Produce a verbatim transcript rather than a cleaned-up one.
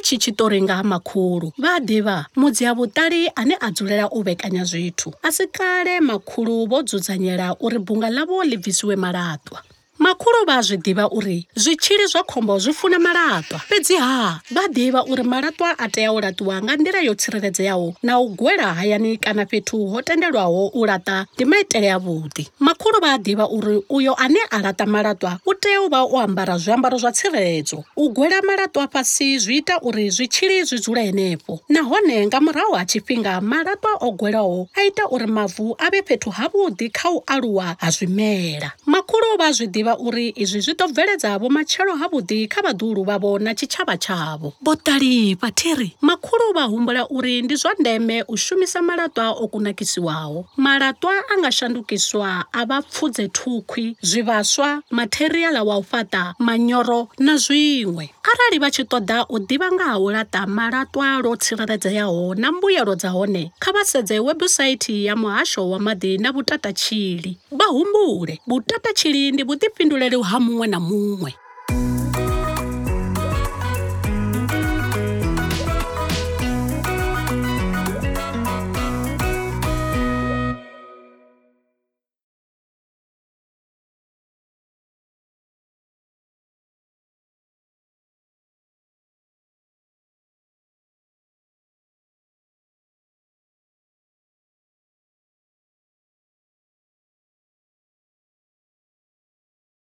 tshi tshiṱori nga ha makhulu. Vha a ḓivha mudzi ha vhuṱali ane a dzulela u vhekanya zwithu. A si kale makhulu vho dzudzanyela uri bunga ḽavho ḽi bvisiwe malaṱwa. Makhulu vha a zwi ḓivha uri zwitzhili zwa khombo zwi funa malaṱwa. Fhedziha vha ḓivha uri malaṱwa a tea u laṱiwa nga nḓila yo tsireledzeaho na u gwela hayani kana fhethu ho tendelwaho u laṱa ndi maitele a vhuḓi. Makhulu vha a ḓivha uri uyo ane a laṱa malaṱwa u tea u vha o ambara zwiambaro zwa tsireledzo. U gwela malaṱwa fhasi zwi ita uri zwitzhili zwi dzule henefho. Nahone nga murahu ha tshifhinga malaṱwa o gwelaho a ita uri mavu a vhe fhethu havhuḓi kha u aluwa ha zwimela. Makhulu vha zwi ḓivha uri izwi zwi ḓo bveledza vhomatshelo havhuḓi kha vhaḓuhulu vhavho na tshitshavha tshavho. Vhuṱali vhathiri, makhulu vha humbula uri ndi zwa ndeme u shumisa malaṱwa o kunakisiwaho. Malaṱwa a nga shandukiswa a vha pfudze thukhwi, zwivhaswa, matheriaḽa wa u fhaṱa, manyoro na zwiṅwe. Arali vha tshi ṱoḓa u ḓivha nga ha u laṱa malaṱwa lwo tsireledzeaho na mbuyelo dza hone, kha vha sedze website ya muhasho wa maḓi na vhutatatshili. Vha humbule, vhutatatshili ndi vhuḓifhinduleli ha muṅwe na muṅwe.